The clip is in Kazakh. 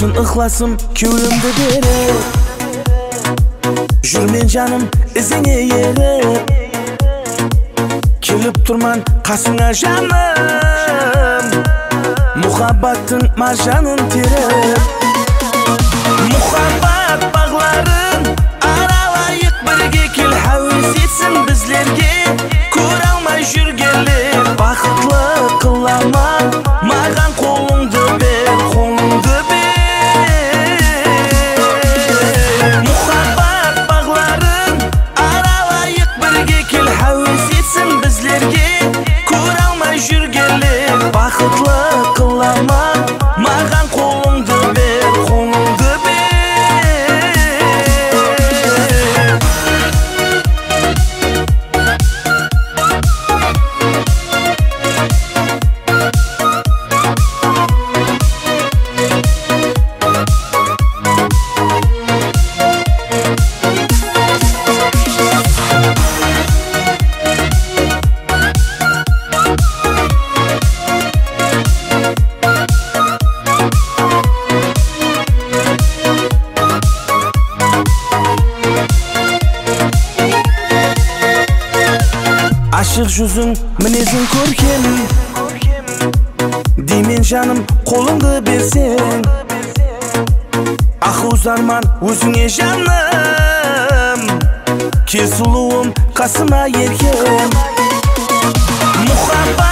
Şın ıhlasım köyümde beri Жүрмен жаным ізіңе еріп Келіп тұрман қасыңа жаным Мұхаббаттың маржанын теріп Мұхаббат бағларын аралайық бірге кел Хәуес етсін біздерге көре алмай жүргенлер Бақытлы қылама маған қолыңды бер, қолыңды бер Мұхаббат бағларын аралайық бірге кел Хәуес етсін біздерге көре алмай жүргенлер Бақытлы қылама маған қолыңды бер, қолыңды бер Ашық жүзің, мінезің көркем Деймен жаным, қолыңды берсең Ақуыз арман өзіңе жаным Кел сұлуым, қасыма еркем Мұхаббат